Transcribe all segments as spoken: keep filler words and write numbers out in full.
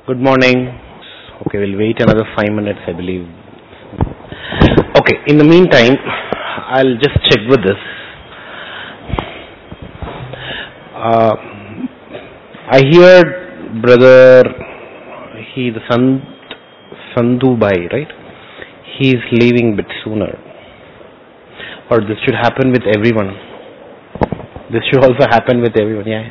Good morning. Okay, we'll wait another five minutes, I believe. Okay, in the meantime, I'll just check with this. Uh, I heard brother, he, the Sant, Sandhu Bhai, right? He is leaving a bit sooner. Or this should happen with everyone. This should also happen with everyone, yeah.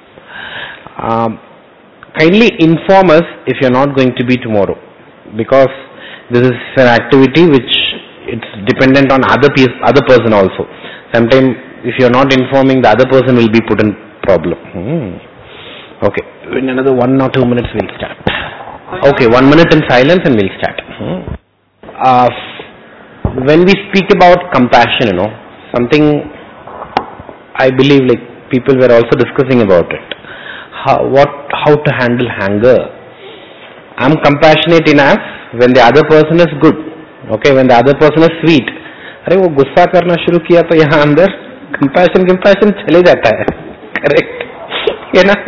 Um, Kindly inform us if you're not going to be tomorrow, because this is an activity which it's dependent on other piece, other person also. Sometimes if you're not informing, the other person will be put in problem. Hmm. Okay, in another one or two minutes we'll start. Okay, one minute in silence and we'll start. Hmm. Uh, when we speak about compassion, you know, something I believe like people were also discussing about it. How, what, how to handle anger. I'm compassionate enough when the other person is good. Okay, when the other person is sweet. अरे वो गुस्सा करना शुरू किया तो यहाँ अंदर compassion compassion चले जाता है. Correct, है ना?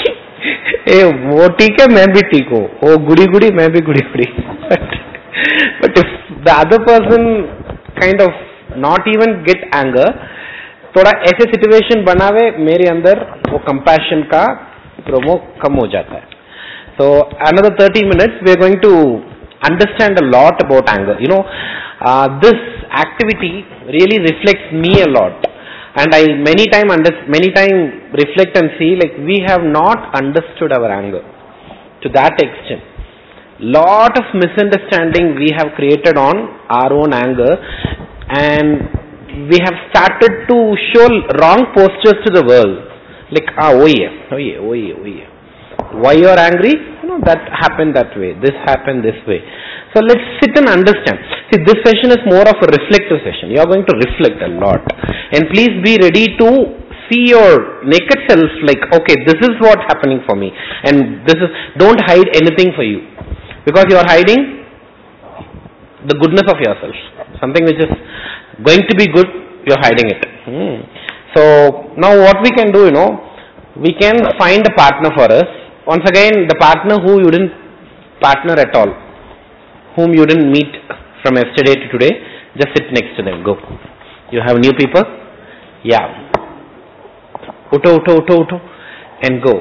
ए वो ठीक है, मैं भी ठीक हूँ. वो गुड़ी गुड़ी, मैं भी Gudi Gudi. But but if the other person kind of not even get anger, थोड़ा ऐसे सिचुएशन बनावे मेरे अंदर वो compassion का प्रोमो कम हो जाता है. So another thirty minutes we are going to understand a lot about anger. You know, uh, this activity really reflects me a lot, and I many time under, many time reflect and see like we have not understood our anger to that extent. Lot of misunderstanding we have created on our own anger, and we have started to show wrong postures to the world. Like, ah, oh yeah, oh yeah, oh yeah, oh yeah. Why you are angry? You know, that happened that way. This happened this way. So let's sit and understand. See, this session is more of a reflective session. You are going to reflect a lot. And please be ready to see your naked self like, okay, this is what's happening for me. And this is, don't hide anything for you. Because you are hiding the goodness of yourself. Something which is going to be good, you are hiding it. Hmm. So now what we can do, you know, we can find a partner for us. Once again, the partner who you didn't partner at all, whom you didn't meet from yesterday to today, just sit next to them. Go. You have new people? Yeah. Uto, uto, uto, uto, and go.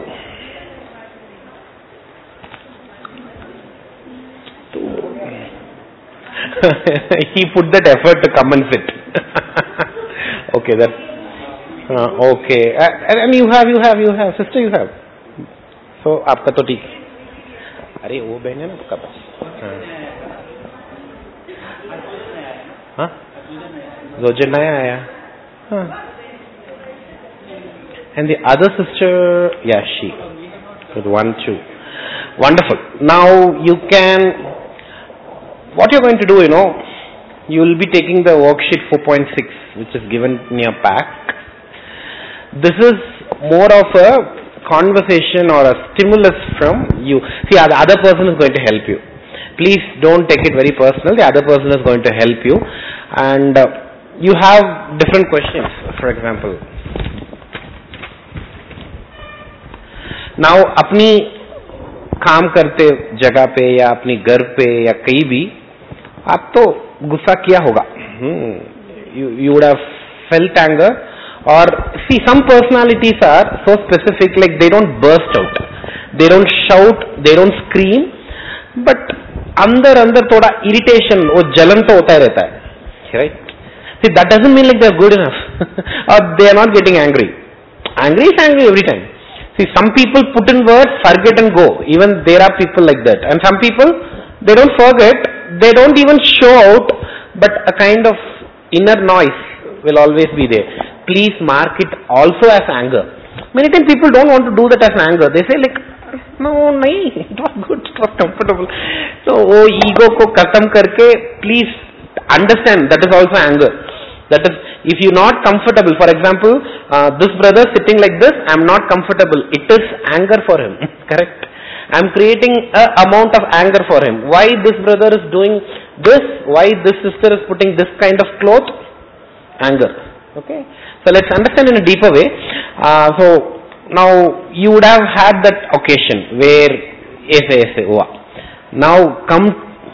He put that effort to come and sit. Okay, that's Uh, okay, uh, and you have, you have, you have, sister, you have. So, आपका तो ठीक. अरे वो बहन है ना आपका पास. हाँ? रोजे नया आया. हाँ. And the other sister, yeah, she. With one, two. Wonderful. Now you can. What you're going to do, you know, you will be taking the worksheet four point six, which is given in your pack. This is more of a conversation or a stimulus from you. See, the other person is going to help you. Please don't take it very personal. The other person is going to help you. And uh, you have different questions, for example. Now, अपनी काम करते जगह पे या अपनी घर पे या कहीं भी आप तो गुस्सा किया होगा. Hmm. You, you would have felt anger. Or see, some personalities are so specific, like they don't burst out, they don't shout, they don't scream, but अंदर अंदर थोड़ा irritation, वो जलन तो होता ही रहता है, right? See, that doesn't mean like they are good enough, or they are not getting angry. Angry is angry every time. See, some people put in words, forget and go. Even there are people like that, and some people they don't forget, they don't even show out, but a kind of inner noise will always be there. Please mark it also as anger. Many times people don't want to do that as anger. They say like, no, no, it was good, it was comfortable. So, oh, ego ko khatam karke, please understand that is also anger. That is, if you're not comfortable, for example, uh, this brother sitting like this, I'm not comfortable. It is anger for him. Correct? I'm creating a amount of anger for him. Why this brother is doing this? Why this sister is putting this kind of cloth? Anger. Okay? So let's understand in a deeper way. Uh, so now you would have had that occasion where ऐसे ऐसे हुआ. Now come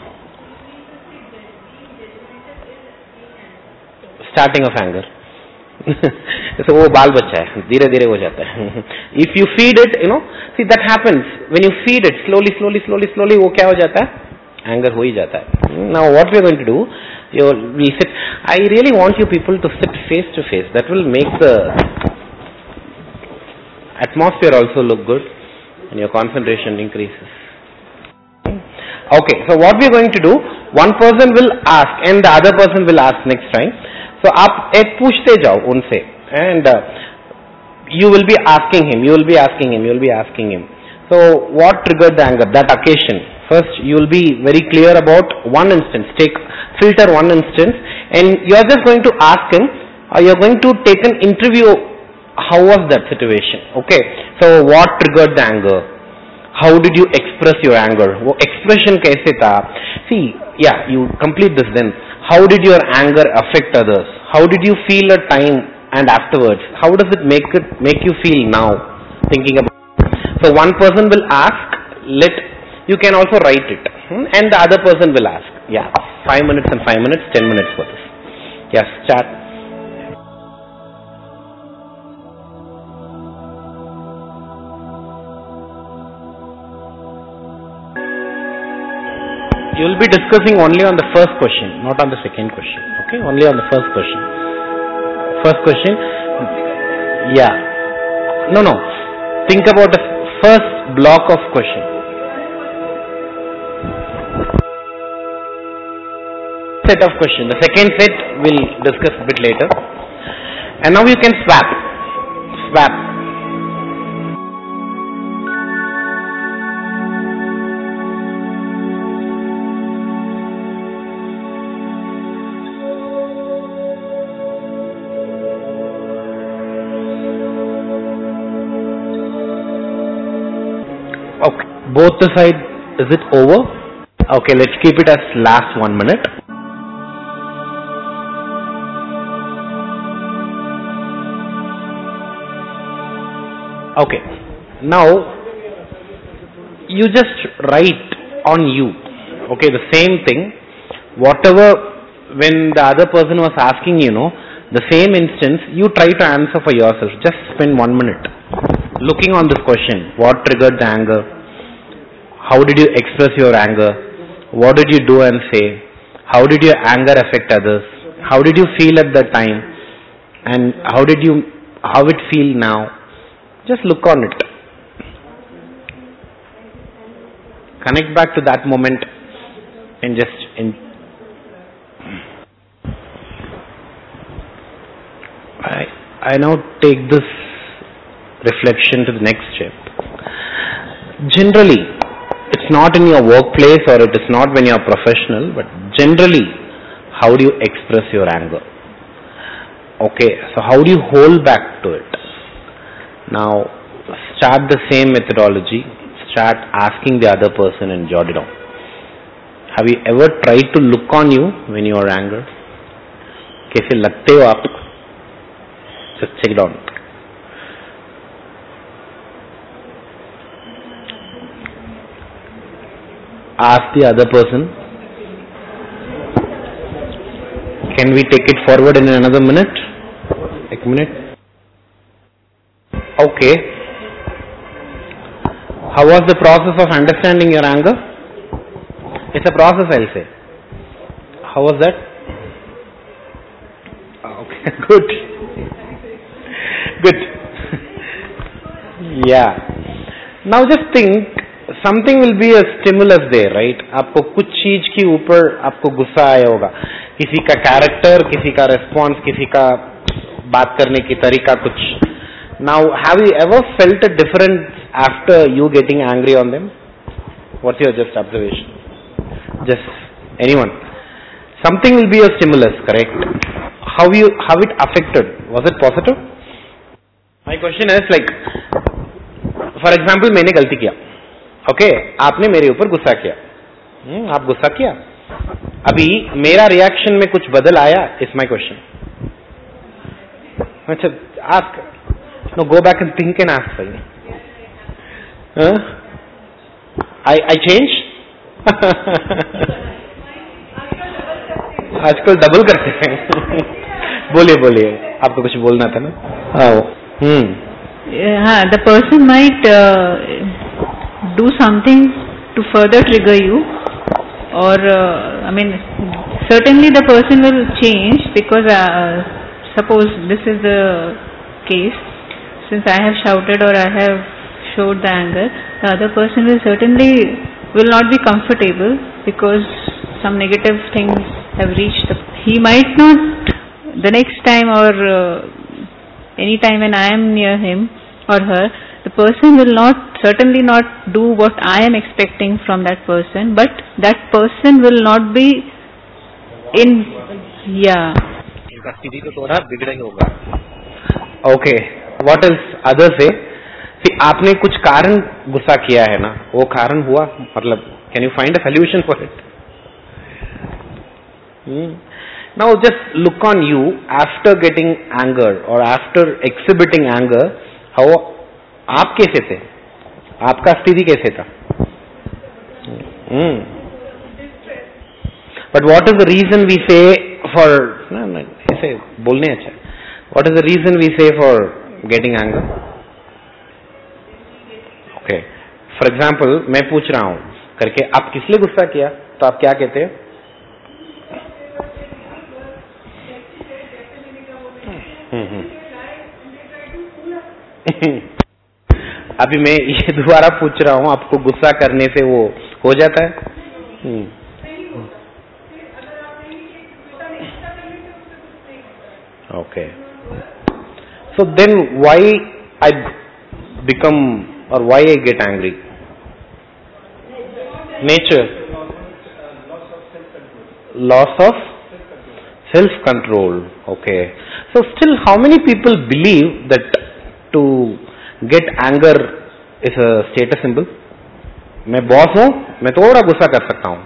starting of anger. So वो बाल बच्चा है, धीरे धीरे हो जाता है. If you feed it, you know, see that happens when you feed it slowly, slowly, slowly, slowly. वो क्या हो जाता है? Anger हो ही जाता है. Now what we are going to do? You will sit. I really want you people to sit face to face. That will make the atmosphere also look good, and your concentration increases. Okay. So what we are going to do? One person will ask, and the other person will ask next time. So आप एक पूछते जाओ उनसे, and uh, you will be asking him, you will be asking him, you will be asking him. So what triggered the anger? That occasion. First, you will be very clear about one instance. Take filter one instance, and you are just going to ask him, or you are going to take an interview. How was that situation? Okay. So what triggered the anger? How did you express your anger? वो expression कैसे था? See, yeah, you complete this then. How did your anger affect others? How did you feel at time and afterwards? How does it make it make you feel now? Thinking about it. So one person will ask. Let you can also write it, hmm? And the other person will ask. Yeah, five minutes and five minutes, ten minutes for this. Yes, chat. You will be discussing only on the first question, not on the second question. Okay, only on the first question. First question. Yeah. No, no. Think about the first block of question. Set of question. The second set we'll discuss a bit later. And now you can swap. Swap. Okay, both the side, is it over? Okay, let's keep it as last one minute. Okay, now you just write on you. Okay, the same thing. Whatever, when the other person was asking, you know, the same instance, you try to answer for yourself. Just spend one minute looking on this question. What triggered the anger? How did you express your anger? What did you do and say? How did your anger affect others? How did you feel at that time? And how did you, how it feel now? Just look on it. Connect back to that moment and just in. I, I now take this reflection to the next step. Generally, it's not in your workplace or it is not when you are professional, but generally, how do you express your anger? Okay, so how do you hold back to it? Now, start the same methodology. Start asking the other person and jot it down. Have you ever tried to look on you when you are angry? कैसे लगते हो आप? Just check it out. Ask the other person. Can we take it forward in another minute? One minute. Okay. How was the process of understanding your anger? It's a process, I'll say. How was that? Okay, good. Good. Yeah. Now just think, something will be a stimulus there, right? आपको कुछ चीज के ऊपर आपको गुस्सा आया होगा. किसी का कैरेक्टर, किसी का रेस्पॉन्स, किसी का बात करने की तरीका कुछ. Now, have you ever felt a difference after you getting angry on them? What's your just observation? Just anyone. Something will be a stimulus, correct? How you how it affected? Was it positive? My question is like, for example, मैंने गलती किया. Okay, आपने मेरे ऊपर गुस्सा किया. hmm, आप गुस्सा किया. अभी मेरा रिएक्शन में कुछ बदल आया? Is my question. अच्छा, ask. No, go back and think and ask. Huh? I I change. आजकल डबल करते हैं. बोलिए बोलिए, आपको कुछ बोलना था ना? हाँ. हम्म. हाँ, the person might uh, do something to further trigger you, or uh, I mean, certainly the person will change because uh, suppose this is the case, since I have shouted or I have showed the anger, the other person will certainly will not be comfortable because some negative things have reached. The, he might not the next time or uh, any time when I am near him or her, the person will not certainly not do what I am expecting from that person, but that person will not be in, yeah. इसका स्थिति तो थोड़ा बिगड़ेगा होगा. Okay, what else others say? See, आपने कुछ कारण गुस्सा किया है ना, वो कारण हुआ, मतलब can you find a solution for it? Hmm. Now just look on you after getting anger or after exhibiting anger, how आप कैसे थे, आपका स्थिति कैसे था? Hmm. But what is the reason we say for, no, no, ऐसे बोलने अच्छा, what is the reason we say for getting anger? Okay, for example, मैं पूछ रहा हूँ करके, आप किस लिए गुस्सा किया, तो आप क्या कहते हैं? अभी मैं ये दोबारा पूछ रहा हूँ, आपको गुस्सा करने से वो हो जाता है? Okay. So then why I become or why I get angry? Nature. Loss of self-control. Okay. So still how many people believe that to get anger is a status symbol? मैं बॉस हूँ, मैं थोड़ा गुस्सा कर सकता हूँ,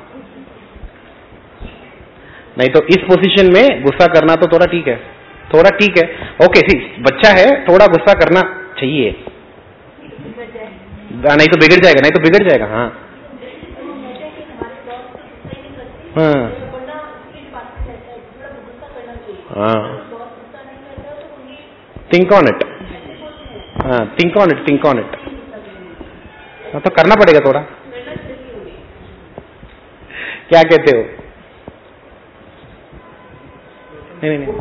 नहीं तो इस पोजीशन में गुस्सा करना तो थोड़ा ठीक है, थोड़ा ठीक है. ओके, सी बच्चा है, थोड़ा गुस्सा करना चाहिए, नहीं तो बिगड़ जाएगा, नहीं तो बिगड़ जाएगा. हाँ हाँ हाँ, थिंक ऑन इट. हाँ, think on it, think on it. तो करना पड़ेगा थोड़ा. क्या कहते हो? नहीं नहीं.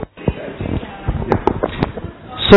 So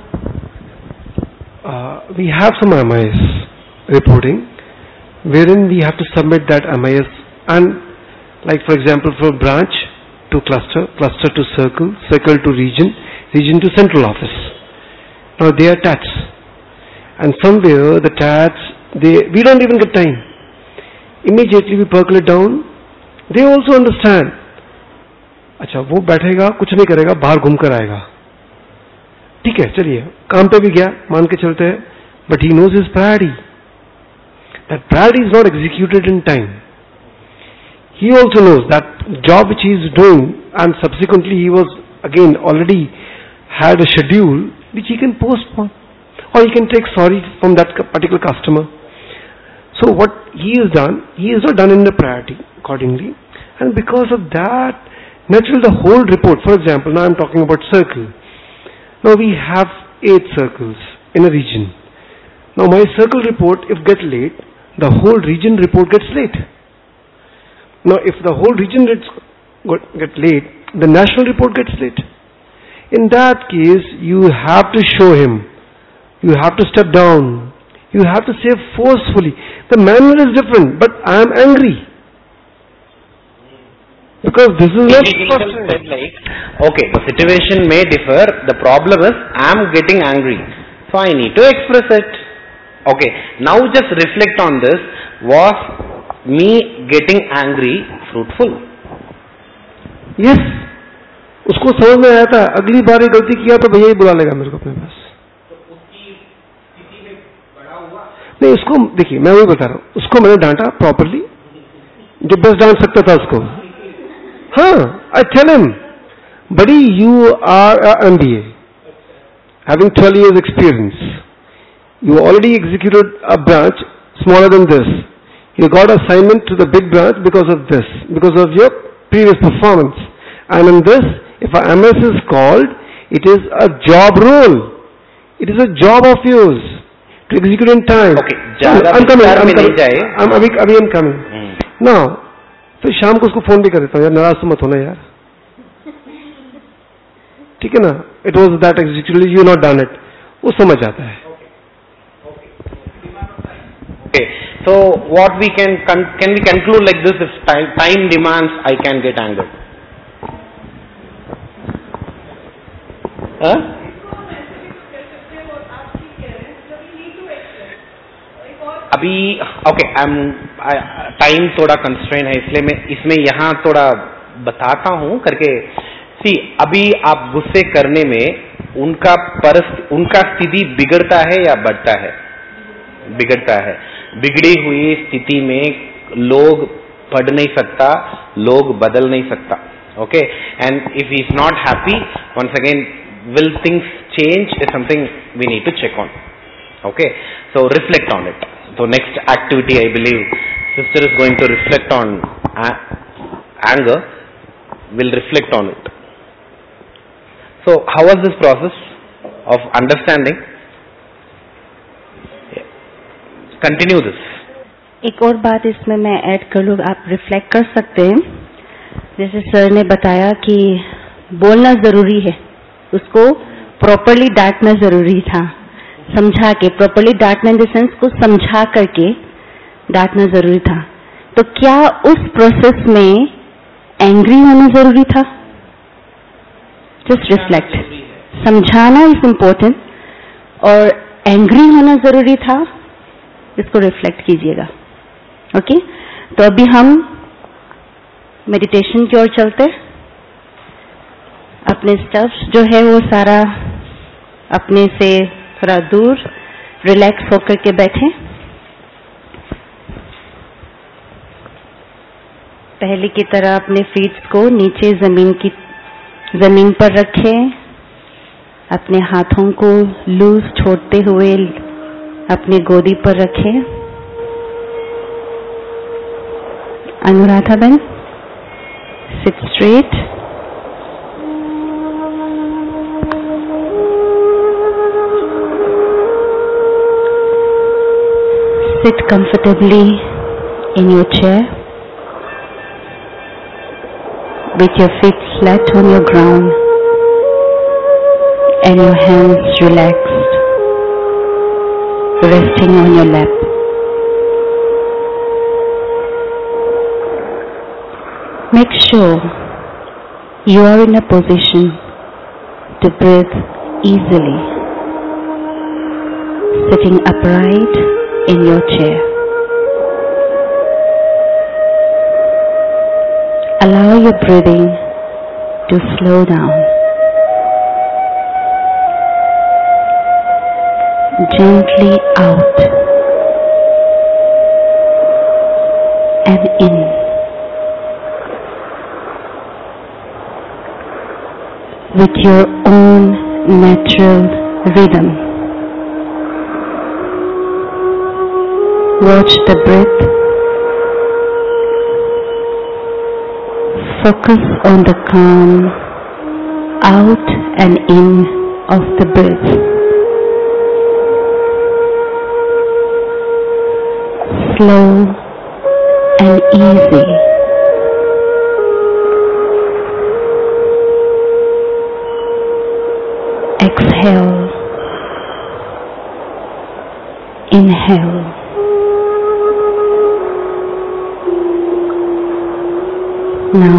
uh, we have some M I S reporting wherein we have to submit that M I S, and like for example from branch to cluster, cluster to circle, circle to region, region to central office. Now they are T A Ts, and somewhere the T A Ts, they we don't even get time. Immediately we percolate down. They also understand. अच्छा वो बैठेगा, कुछ नहीं करेगा, बाहर घूम कर आएगा, ठीक है, चलिए काम पे भी गया, मान के चलते हैं, but he knows his priority. That priority is not executed in time. He also knows that job which he is doing, and subsequently he was again already had a schedule which he can postpone, or he can take sorry from that particular customer. So what he has done, he has not done in the priority accordingly, and because of that, naturally the whole report, for example, now I am talking about circle. Now we have eight circles in a region. Now my circle report, if get late, the whole region report gets late. Now if the whole region gets get late, the national report gets late. In that case, you have to show him, you have to step down, you have to say forcefully. The manner is different, but I am angry. Because this is not like, okay, the situation may differ, the problem is I am getting angry, so I need to express it. Okay, now just reflect on this. Was me getting angry fruitful? Yes. उसको समझ में आया था, अगली बार ये गलती किया तो भैया ही बुला लेगा मेरे को अपने पास. नहीं, उसको देखिए मैं वही बता रहा हूँ, उसको मैंने डांटा प्रॉपरली, जो बेस्ट डांट सकता था उसको. हाँ, I tell him, buddy, you are a M B A, having twelve years experience. You already executed a branch smaller than this. You got assignment to the big branch because of this, because of your previous performance. And in this, if a M S is called, it is a job role. It is a job of yours to execute in time. Okay, so, I'm coming. I'm coming. I'm अभी अभी I'm coming. Now, फिर शाम को उसको phone भी कर देता हूँ, यार नाराज तो मत होना यार, ठीक है ना? It was that executed, you not done it. वो समझ आता है. Okay, so what we can can we conclude like this? If time, time demands, I can get angered. Huh? अभी ओके आई एम टाइम थोड़ा constrain है, इसलिए मैं इसमें यहाँ थोड़ा बताता हूँ करके. सी अभी आप गुस्से करने में उनका परस्थ उनका स्थिति बिगड़ता है या बढ़ता है? बिगड़ता है. बिगड़ी हुई स्थिति में लोग पढ़ नहीं सकता, लोग बदल नहीं सकता. Okay, and if he is not happy, once again will things change is something we need to check on. Okay, so reflect on it. So next activity, I believe sister is going to reflect on a- anger. Will reflect on it. So how was this process of understanding? Yeah. Continue this. एक और बात इसमें मैं add कर लूँ, आप reflect कर सकते हैं. जैसे सर ने बताया कि बोलना जरूरी है, उसको प्रॉपरली डांटना जरूरी था, समझा के. प्रॉपरली डांटना इन द सेंस को समझा करके डांटना जरूरी था. तो क्या उस प्रोसेस में एंग्री होना जरूरी था? Just reflect. समझाना इज इम्पोर्टेंट और एंग्री होना जरूरी था, इसको रिफ्लेक्ट कीजिएगा. ओके, तो अभी हम मेडिटेशन की ओर चलते. अपने स्टफ्स जो है वो सारा अपने से थोड़ा दूर रिलैक्स होकर के बैठे. पहले की तरह अपने फीट्स को नीचे जमीन की जमीन पर रखें. अपने हाथों को लूज छोड़ते हुए अपनी गोदी पर रखें. अनुराधा बहन, sit straight. Sit comfortably in your chair with your feet flat on your ground and your hands relaxed, resting on your lap. Make sure you are in a position to breathe easily, sitting upright in your chair. Allow your breathing to slow down. Gently out and in. With your own natural rhythm. Watch the breath. Focus on the calm out and in of the breath. Slow and easy. Exhale. Inhale. Now,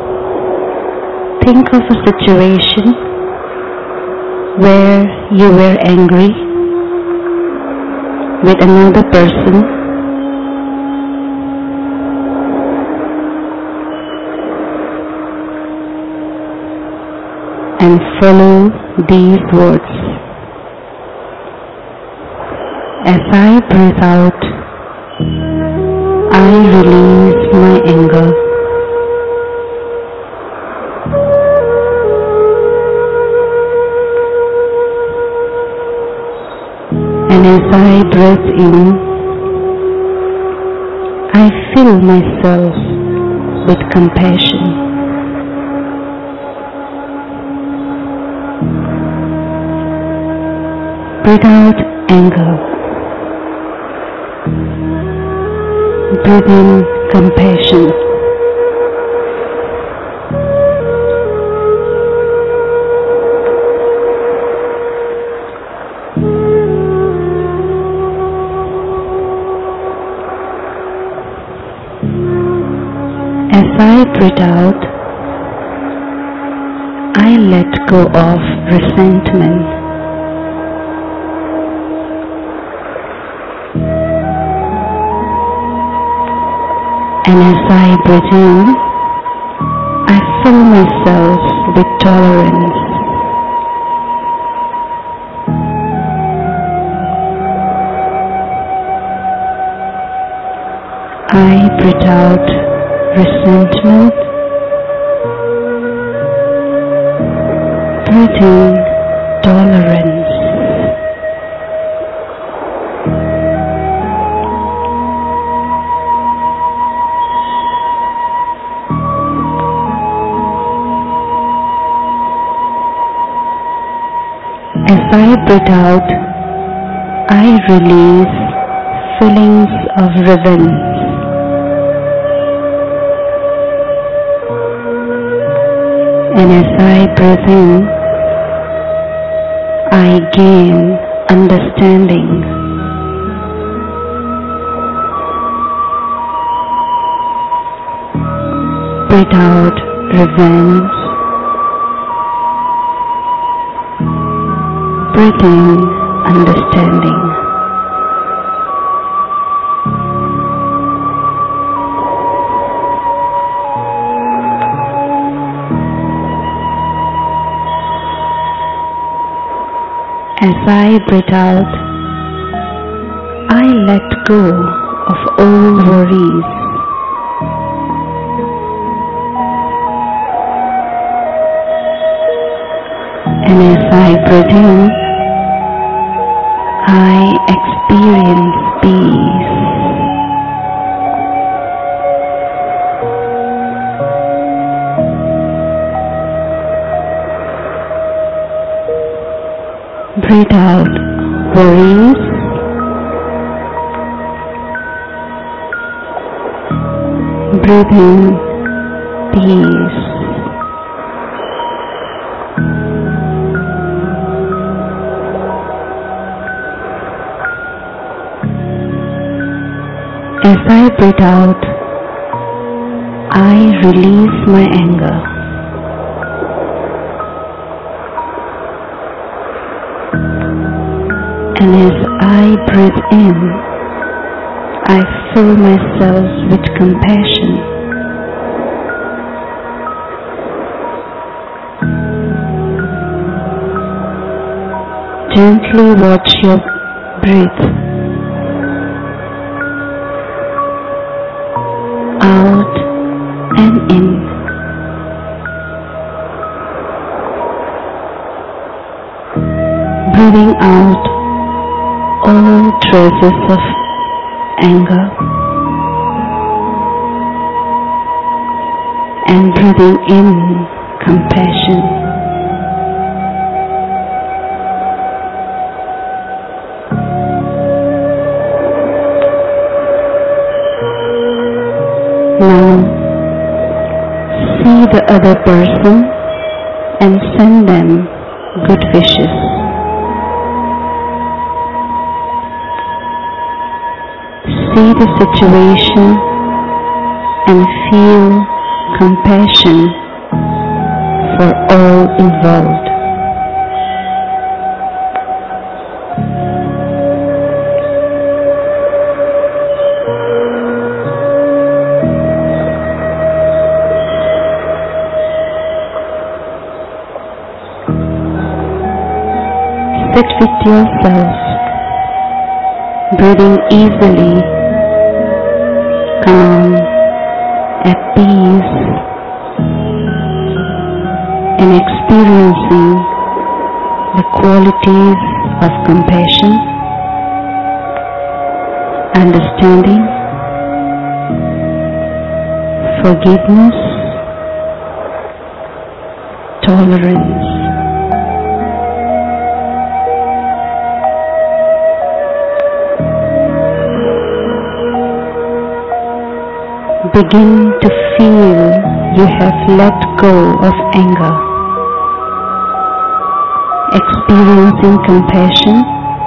think of a situation where you were angry with another person and follow these words. As I breathe out, I release my anger. And as I breathe in, I fill myself with compassion. Breathe out anger. Breathe in compassion. As I breathe out, I let go of resentment. And as I breathe in, I fill myself with tolerance. I breathe out resentment. Breathe in tolerance. As I breathe out, I release feelings of revenge. And as I breathe in, I gain understanding. Breathe out revenge. Breathe in understanding. As I breathe out, I let go of all worries. And as I breathe in, I experience peace. Breathe out worries. Breathe in peace. As I breathe out, I release my anger. And as I breathe in, I fill myself with compassion. Gently watch your breath out and in. Breathing out all traces of anger and breathing in compassion. Now see the other person and send them good wishes. See the situation and feel compassion for all involved. Sit with yourself, breathing easily, calm, at peace, and experiencing the qualities of compassion, understanding, forgiveness, tolerance. Begin to feel you have let go of anger, experiencing compassion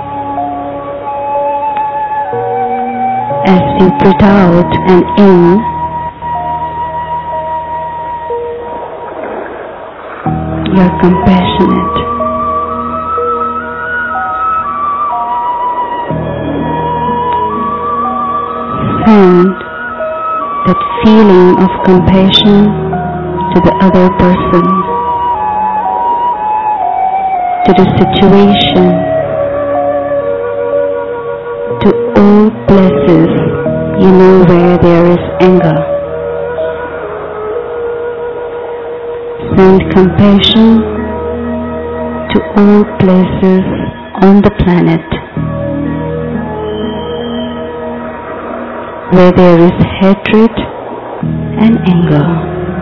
as you breathe out and in. You are compassionate. Send that feeling of compassion to the other person, to the situation, to all places you know where there is anger. Send compassion to all places on the planet where there is hatred and anger.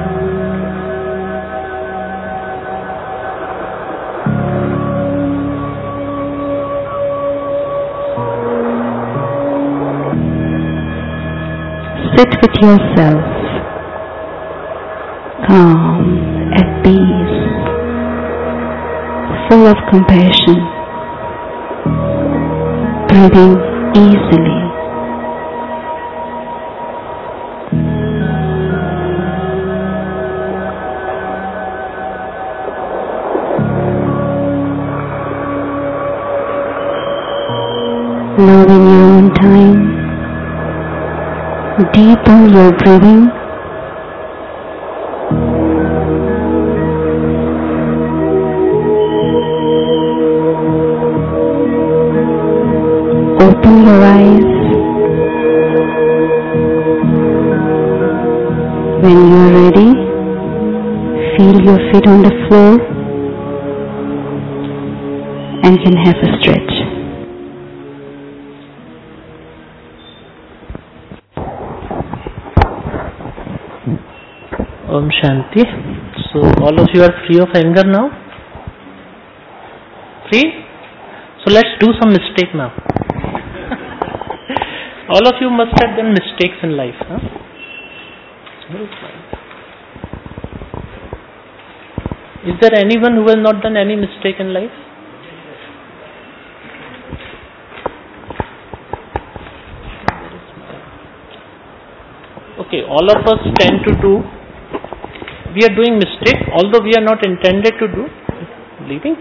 Sit with yourself, calm, at peace, full of compassion, breathing easily. Now in your own time, deepen your breathing. Open your eyes. When you are ready, feel your feet on the floor and can have a stretch. Om Shanti. So all of you are free of anger now? Free? So let's do some mistake now. All of you must have done mistakes in life. Huh? Is there anyone who has not done any mistake in life? Okay, all of us tend to do. We are doing mistake, although we are not intended to do. Leaving?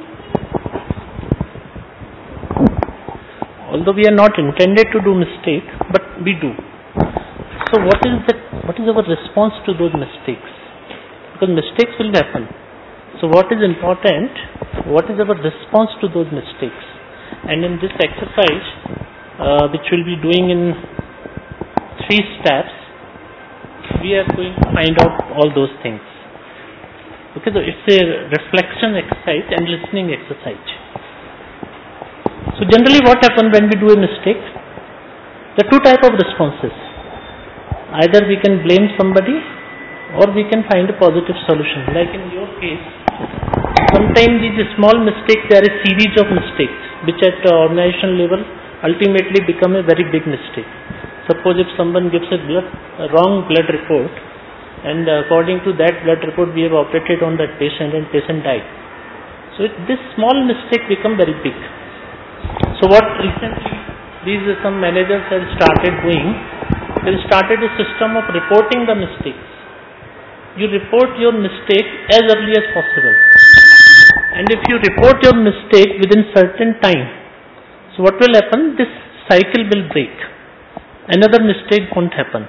Although we are not intended to do mistake, but we do. So what is the what is our response to those mistakes? Because mistakes will happen. So what is important? What is our response to those mistakes? And in this exercise, uh, which we'll be doing in three steps, we are going to find out all those things. Okay, so it's a reflection exercise and listening exercise. So generally what happens when we do a mistake? There are two types of responses. Either we can blame somebody or we can find a positive solution. Like in your case, sometimes these small mistakes, there are a series of mistakes which at the organizational level ultimately become a very big mistake. Suppose if someone gives a, blood, a wrong blood report, and according to that blood report we have operated on that patient and patient died. So it, this small mistake become very big. So what recently these some managers have started doing, they started a system of reporting the mistakes. You report your mistake as early as possible. And if you report your mistake within certain time, so what will happen? This cycle will break. Another mistake won't happen.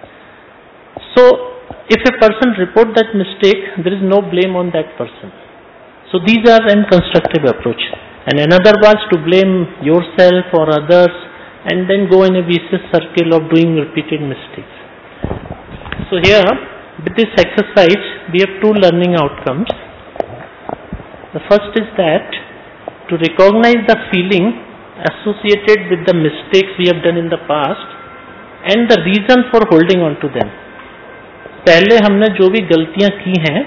So if a person report that mistake, there is no blame on that person. So these are an constructive approach. And another was to blame yourself or others and then go in a vicious circle of doing repeated mistakes. So here, with this exercise, we have two learning outcomes. The first is that to recognize the feeling associated with the mistakes we have done in the past and the reason for holding on to them. पहले हमने जो भी गलतियां की हैं,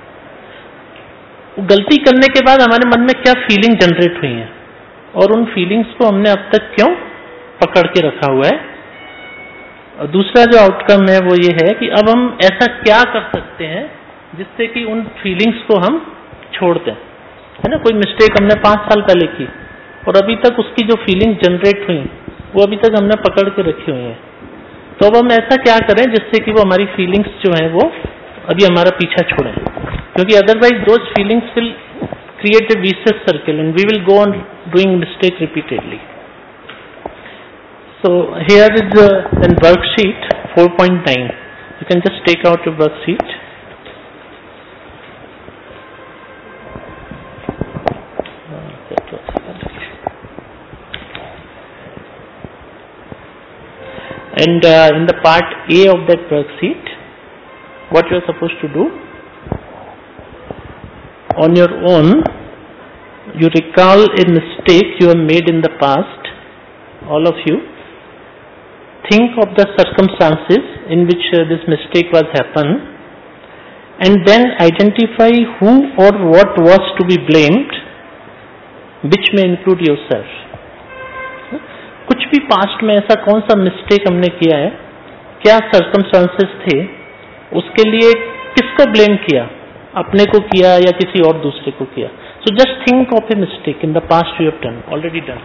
गलती करने के बाद हमारे मन में क्या फीलिंग जनरेट हुई है और उन फीलिंग्स को हमने अब तक क्यों पकड़ के रखा हुआ है। और दूसरा जो आउटकम है वो ये है कि अब हम ऐसा क्या कर सकते हैं जिससे कि उन फीलिंग्स को हम छोड़ दें, है ना। कोई मिस्टेक हमने पाँच साल पहले की और अभी तक उसकी जो फीलिंग जनरेट हुई वो अभी तक हमने पकड़ के रखी हुई है। तो अब हम ऐसा क्या करें जिससे कि वो हमारी फीलिंग्स जो है वो अभी हमारा पीछा छोड़ें, क्योंकि otherwise those feelings will create a vicious circle and we will go on doing mistake repeatedly. So here is a then worksheet four point nine. You can just take out your worksheet. And uh, in the part A of that worksheet, what you are supposed to do, on your own, you recall a mistake you have made in the past, all of you. Think of the circumstances in which uh, this mistake was happened, and then identify who or what was to be blamed, which may include yourself. कुछ भी past में ऐसा कौन सा mistake हमने किया है, क्या सर्कमस्टांसेस थे, उसके लिए किसको ब्लेम किया, अपने को किया या किसी और दूसरे को किया. So just think of a mistake in the past you have done, already done.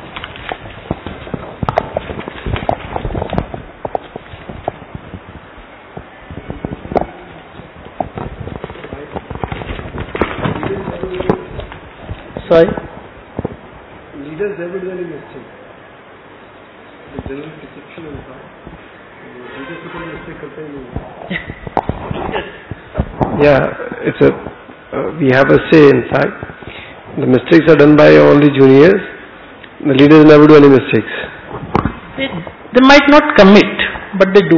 Sorry? Leaders never do any mistake. The general perception is that leaders को कोई mistake करते ही नहीं. Yeah, it's a uh, we have a say. In fact, the mistakes are done by only juniors. The leaders never do any mistakes. They, they might not commit, but they do.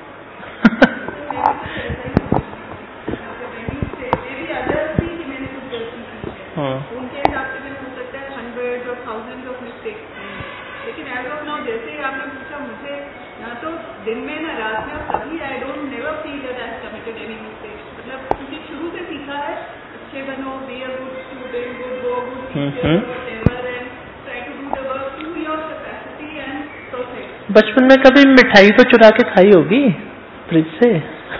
बचपन में कभी मिठाई तो चुरा के खाई होगी fridge से.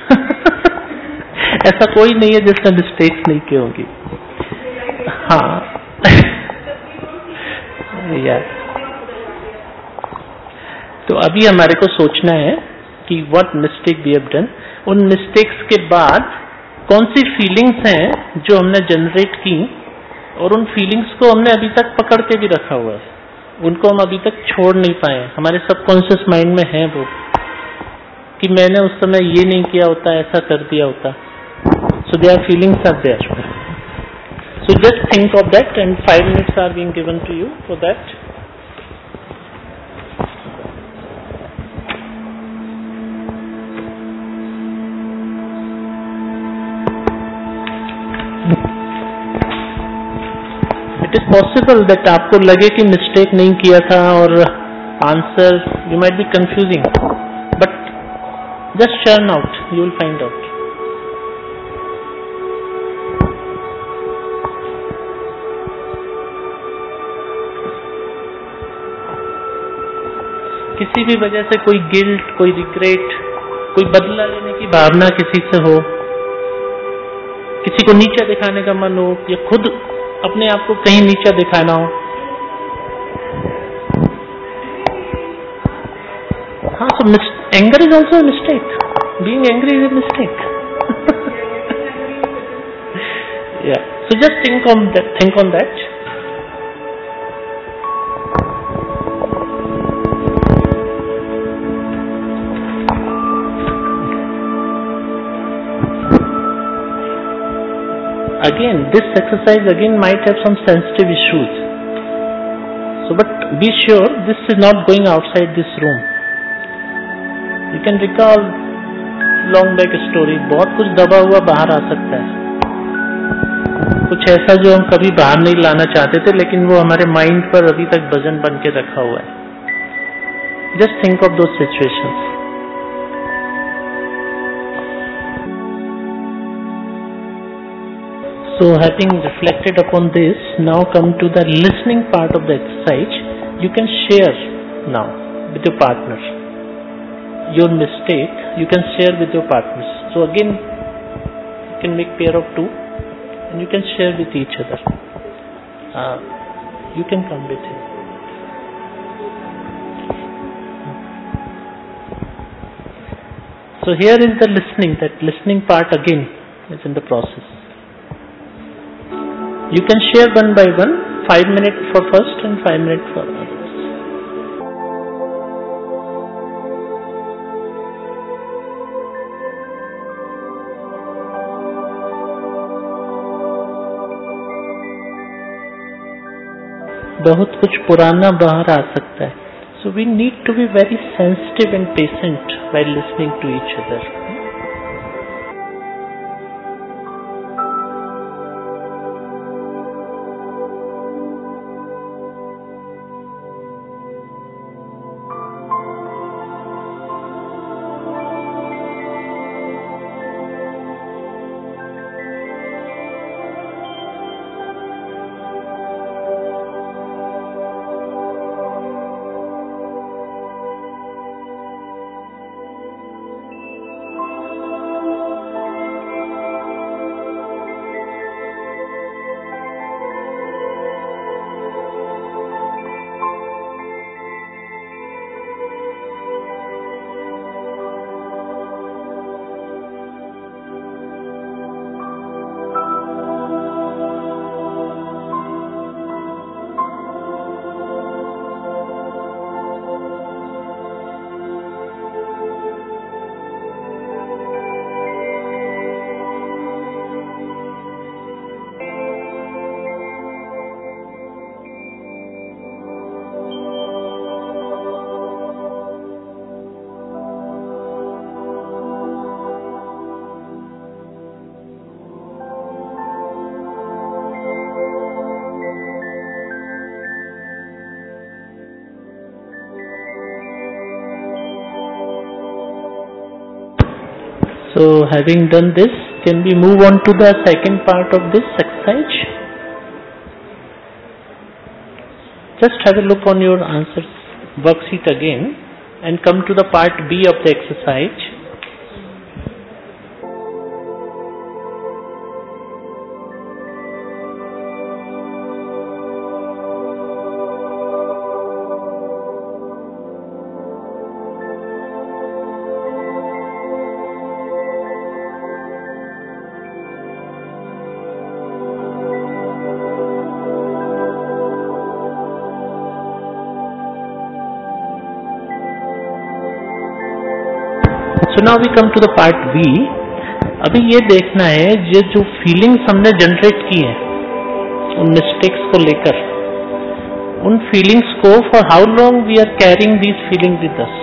ऐसा कोई नहीं है जिसने मिस्टेक्स नहीं की होगी. हाँ. यार तो अभी हमारे को सोचना है कि what mistake we have done. उन मिस्टेक्स के बाद कौन सी फीलिंग्स हैं जो हमने जनरेट की और उन फीलिंग्स को हमने अभी तक पकड़ के भी रखा हुआ है, उनको हम अभी तक छोड़ नहीं पाए. हमारे सबकॉन्शियस माइंड में है वो कि मैंने उस समय ये नहीं किया होता, ऐसा कर दिया होता. So their feelings are there. So just think of that and five minutes are being given to you for that. It is possible that आपको लगे कि मिस्टेक नहीं किया था और answer you might be confusing, but just churn out, you will find out. किसी भी वजह से कोई गिल्ट, कोई रिग्रेट, कोई बदला लेने की भावना किसी से हो, किसी को नीचा दिखाने का मन हो या खुद अपने आप को कहीं नीचा दिखाना हो. हाँ, so anger is also a mistake. Being angry is a mistake. Yeah. So just think on that. Think on that. Again, this exercise again might have some sensitive issues. So, but be sure this is not going outside this room. You can recall long back story. बहुत कुछ दबा हुआ बाहर आ सकता है. कुछ ऐसा जो हम कभी बाहर नहीं लाना चाहते थे, लेकिन वो हमारे माइंड पर अभी तक वजन बन के रखा हुआ है. Just think of those situations. So having reflected upon this, now come to the listening part of the exercise. You can share now with your partner your mistake. You can share with your partners. So again, you can make pair of two and you can share with each other. Uh, you can come with him. So here is the listening. That listening part again is in the process. You can share one by one, five minutes for first and five minutes for others. बहुत कुछ पुराना बाहर आ सकता है. So we need to be very sensitive and patient while listening to each other. So having done this, can we move on to the second part of this exercise? Just have a look on your answers worksheet again and come to the part B of the exercise. So now we come to the part B. अभी ये देखना है ये जो feelings हमने generate की है उन मिस्टेक्स को लेकर, उन फीलिंग्स को for how long we are carrying these feelings with us,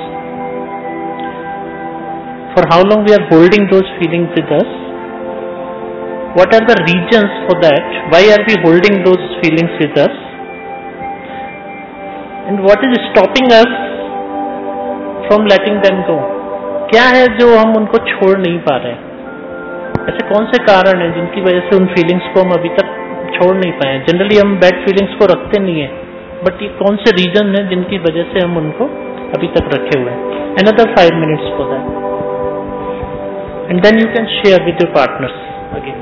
for how long we are holding those feelings with us, what are the reasons for that, why are we holding those feelings with us, and what is stopping us from letting them go. क्या है जो हम उनको छोड़ नहीं पा रहे हैं? ऐसे कौन से कारण हैं जिनकी वजह से उन फीलिंग्स को हम अभी तक छोड़ नहीं पाए? जनरली हम बैड फीलिंग्स को रखते नहीं है, बट ये कौन से रीजन हैं जिनकी वजह से हम उनको अभी तक रखे हुए हैं? Another five minutes for that, and then you can share with your partners again.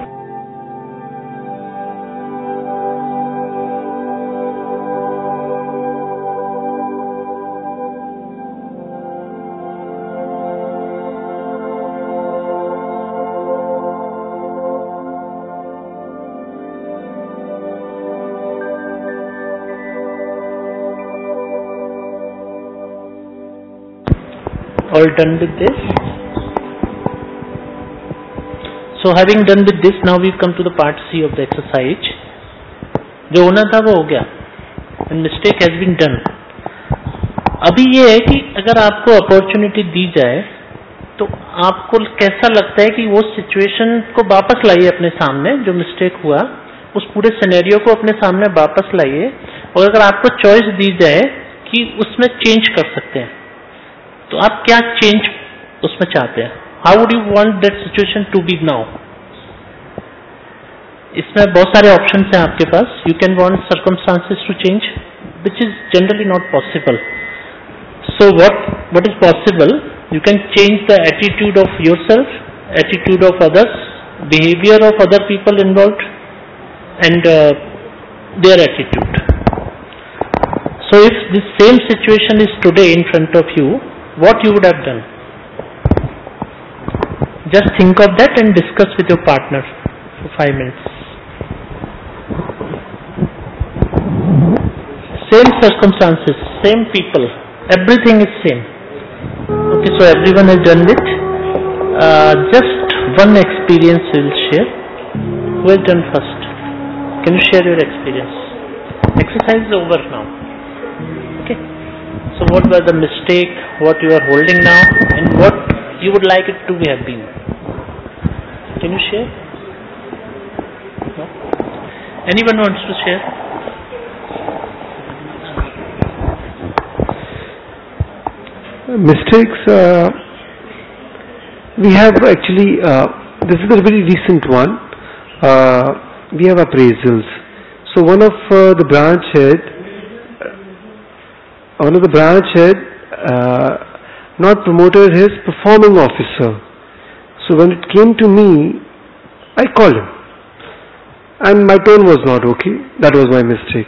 All done with this? So having done with this, now we've come to the part C of the exercise. जो होना था वो हो गया, and mistake has been done. अभी ये है कि अगर आपको अपॉर्चुनिटी दी जाए तो आपको कैसा लगता है कि वो सिचुएशन को वापस लाइए अपने सामने, जो मिस्टेक हुआ उस पूरे सिनेरियो को अपने सामने वापस लाइए, और अगर आपको चॉइस दी जाए कि उसमें चेंज कर सकते हैं तो आप क्या चेंज उसमें चाहते हैं? How would you want that situation to be now? इसमें बहुत सारे ऑप्शंस हैं आपके पास. You can want circumstances to change, which is generally not possible. So what what is possible? You can change the attitude of yourself, attitude of others, behavior of other people involved, and uh, their attitude. So if this same situation is today in front of you, what you would have done? Just think of that and discuss with your partner for five minutes. Same circumstances, same people, everything is same. Okay, so everyone has done it. Uh, just one experience we will share. Who has done first? Can you share your experience? Exercise is over now. Okay. So what was the mistake, what you are holding now, and what you would like it to have been? Can you share? No? Anyone wants to share? Mistakes, uh, we have actually, uh, this is a very recent one, uh, we have appraisals. So one of uh, the branch head, one of the branch head uh, not promoted his performing officer. So when it came to me, I called him. And my tone was not okay. That was my mistake.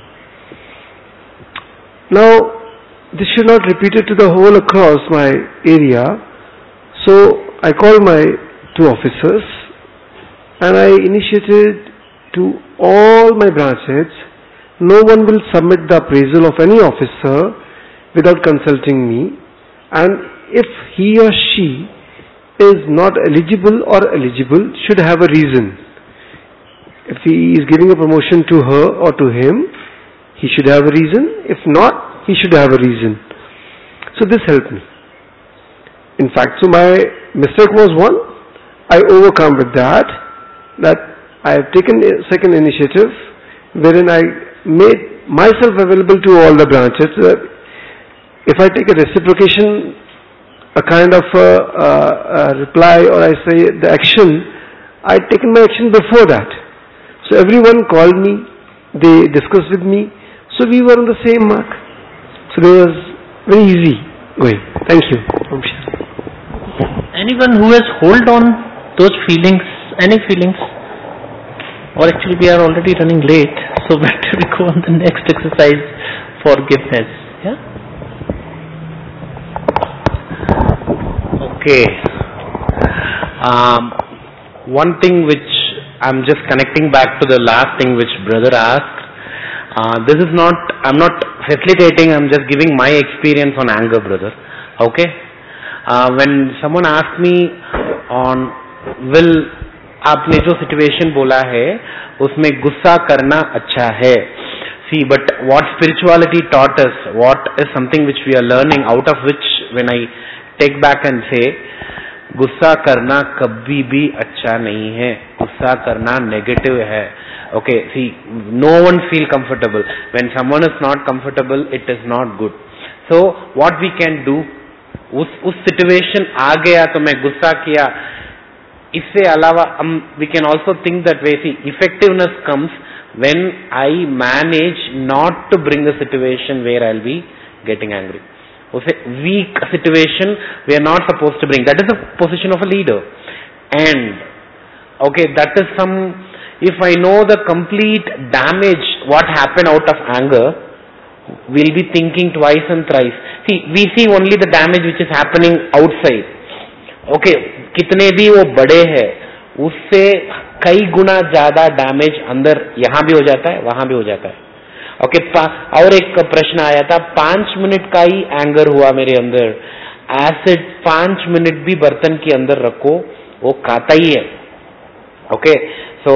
Now, this should not repeat it to the whole across my area. So I called my two officers and I initiated to all my branch heads, no one will submit the appraisal of any officer without consulting me, and if he or she is not eligible or eligible, should have a reason. If he is giving a promotion to her or to him, he should have a reason. If not, he should have a reason. So this helped me. In fact, so my mistake was one, I overcome with that, that I have taken a second initiative wherein I made myself available to all the branches. Uh, if I take a reciprocation, a kind of a, a, a reply, or I say the action, I had taken my action before that. So everyone called me, they discussed with me, so we were on the same mark. So it was very easy going. Thank you. Anyone who has hold on those feelings, any feelings? Or actually we are already running late, so better we go on the next exercise, forgiveness. Yeah? Okay. Um, one thing which I'm just connecting back to the last thing which brother asked. Uh, this is not, I'm not facilitating, I'm just giving my experience on anger, brother. Okay? Uh, when someone asks me on, will आपने जो situation बोला है उसमें गुस्सा करना अच्छा है. See, but what spirituality taught us, what is something which we are learning, out of which when I take back and say, गुस्सा करना कभी भी अच्छा नहीं है, गुस्सा करना नेगेटिव है. Okay, see, no one feel comfortable. When someone is not comfortable, it is not good. So, what we can do, उस उस सिचुएशन आ गया तो मैं गुस्सा किया, इससे अलावा हम we can also think that way. See, effectiveness comes when I manage not to bring a situation where I'll be getting angry. उसे weak situation we are not supposed to bring. That is the position of a leader. And okay, that is some. If I know the complete damage what happened out of anger, we'll be thinking twice and thrice. See, we see only the damage which is happening outside. Okay, कितने भी वो बड़े हैं, उससे कई गुना ज्यादा damage अंदर यहाँ भी हो जाता है, वहां भी हो जाता है. ओके okay, और एक प्रश्न आया था, पांच मिनट का ही एंगर हुआ मेरे अंदर. एसिड पांच मिनट भी बर्तन के अंदर रखो, वो खाता ही है. Okay, so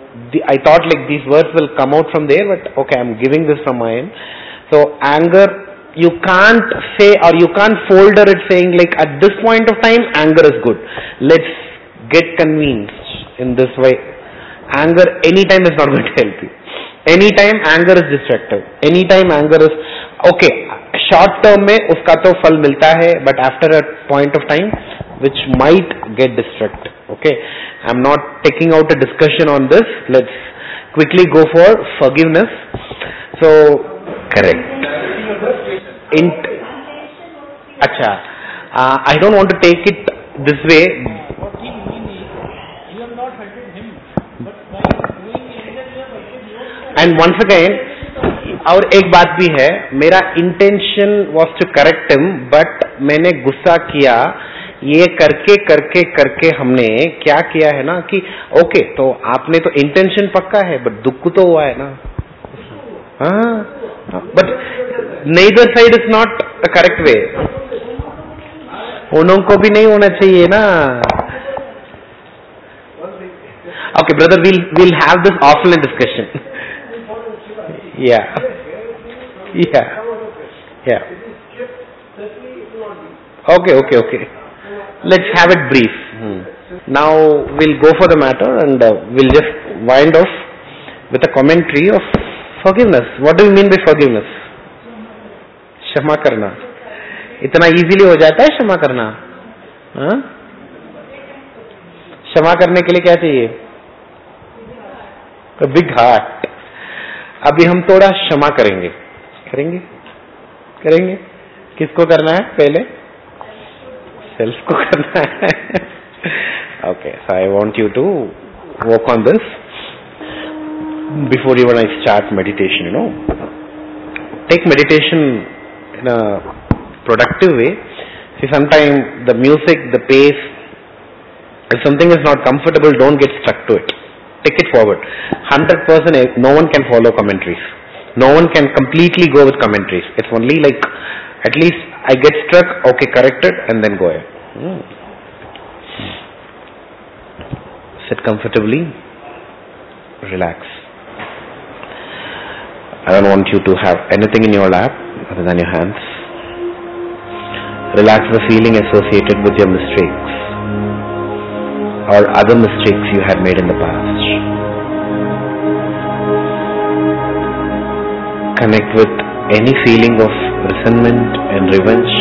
I thought like these words will come out from there, but okay, I'm giving this from my end. So anger, you can't say or you can't folder it saying like at this point of time anger is good. Let's get convinced in this way. Anger anytime is not going to help you. Anytime anger is destructive. Anytime anger is okay. Short term में उसका तो फल मिलता है, but after a point of time which might get destructive. Okay, I'm not taking out a discussion on this. Let's quickly go for forgiveness. So, correct. Int. Acha. Uh, I don't want to take it this way. What he means is, you have not hurted him, but by doing it, you have hurted yourself. And once again, और एक बात भी है, मेरा intention was to correct him, but मैंने गुस्सा किया. ये करके करके करके हमने क्या किया है ना कि ओके तो आपने तो इंटेंशन पक्का है बट दुख तो हुआ है ना. हाँ, but neither side is not the correct way. उन को भी नहीं होना चाहिए ना. Okay brother, will will have this offline discussion. Yeah yeah yeah okay okay okay. Let's have it brief. Hmm. Now we'll go for the matter and uh, we'll just wind off with a commentary of forgiveness. What do you mean by forgiveness? क्षमा करना. इतना easily हो जाता है क्षमा करना? हाँ? क्षमा करने के लिए क्या चाहिए? A big heart. अभी हम थोड़ा क्षमा करेंगे. करेंगे? करेंगे? किसको करना है पहले? सेल्फ को करना है. Okay, so I want you to work on this before even I start meditation. You know, take meditation in a productive way. See, sometimes the music, the pace, if something is not comfortable, don't get stuck to it. Take it forward. Hundred percent, no one can follow commentaries. No one can completely go with commentaries. It's only like at least I get struck, okay, correct it, and then go ahead. Hmm. Sit comfortably, relax. I don't want you to have anything in your lap other than your hands. Relax the feeling associated with your mistakes or other mistakes you had made in the past. Connect with any feeling of resentment and revenge.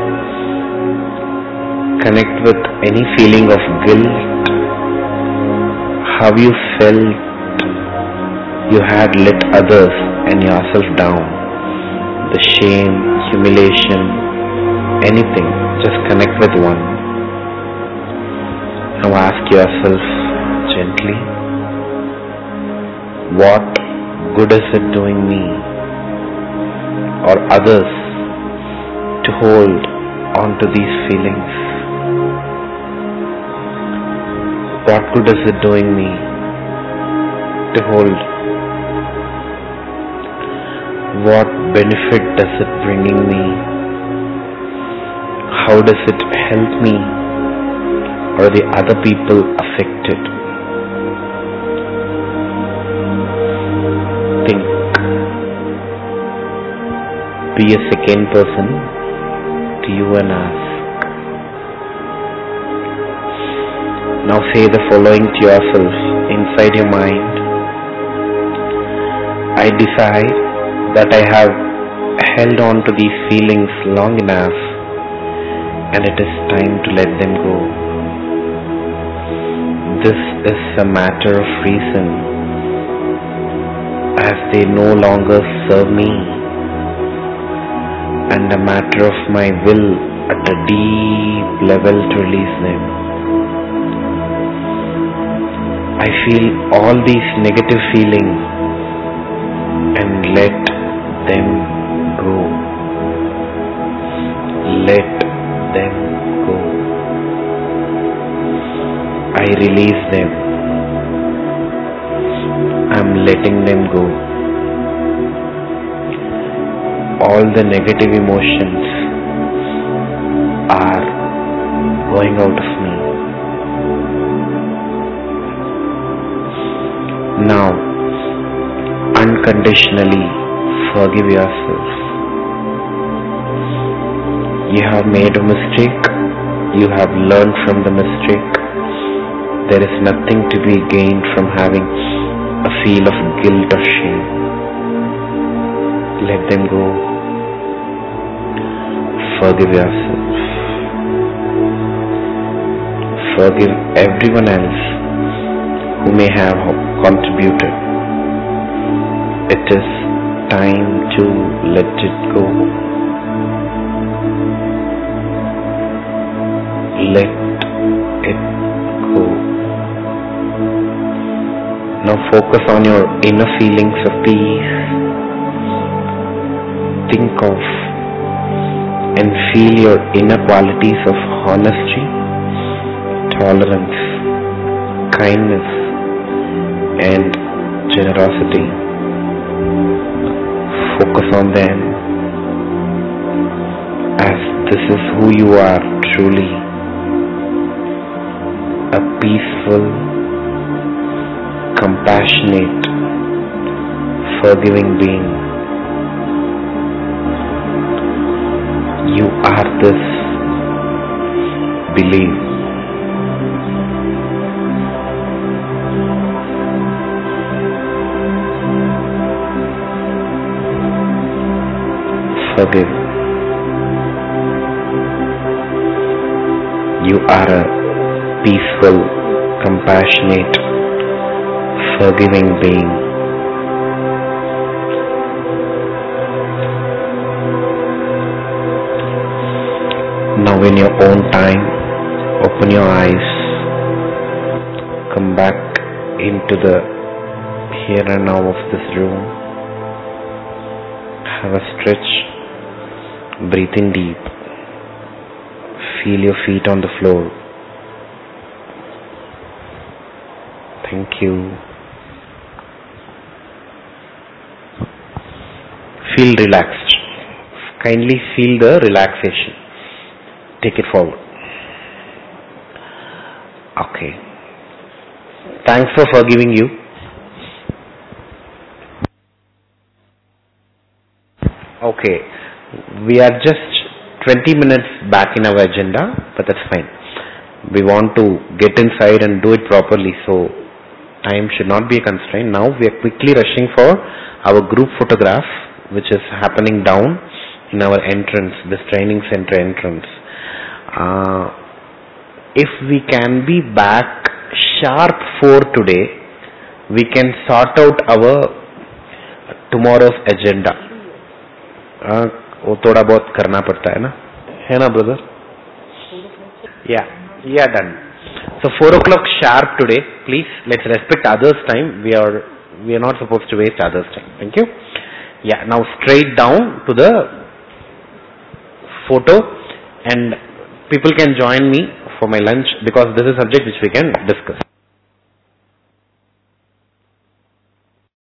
Connect with any feeling of guilt. How you felt you had let others and yourself down. The shame, humiliation, anything. Just connect with one. Now ask yourself gently, what good is it doing me or others to hold on to these feelings? What good is it doing me to hold? What benefit does it bringing me? How does it help me or the other people affected? Think. Be a second person to you and ask. Now say the following to yourself inside your mind. I decide that I have held on to these feelings long enough and it is time to let them go. This is a matter of reason as they no longer serve me, and a matter of my will at a deep level to release them. I feel all these negative feelings and let them go. Let them go. I release them. I'm letting them go. All the negative emotions are going out of me. Now, unconditionally forgive yourself. You have made a mistake. You have learned from the mistake. There is nothing to be gained from having a feel of guilt or shame. Let them go. Forgive yourself. Forgive everyone else who may have contributed. It is time to let it go. Let it go. Now focus on your inner feelings of peace. Think of and feel your inner qualities of honesty, tolerance, kindness, and generosity. Focus on them, as this is who you are truly, a peaceful, compassionate, forgiving being. You are this. Believe. Forgive. You are a peaceful, compassionate, forgiving being. Now in your own time, open your eyes, come back into the here and now of this room, have a stretch, breathe in deep, feel your feet on the floor. Thank you. Feel relaxed. Kindly feel the relaxation. Take it forward. Okay. Thanks for forgiving you. Okay. We are just twenty minutes back in our agenda, but that's fine. We want to get inside and do it properly, so time should not be a constraint. Now we are quickly rushing for our group photograph, which is happening down in our entrance, this training center entrance. Uh, if we can be back sharp for today, we can sort out our tomorrow's agenda. Uh, वो थोड़ा बहुत करना पड़ता है ना, है ना brother? Yeah, yeah, done. So four o'clock sharp today. Please let's respect others' time. We are we are not supposed to waste others' time. Thank you. Yeah, now straight down to the photo, and people can join me for my lunch because this is a subject which we can discuss.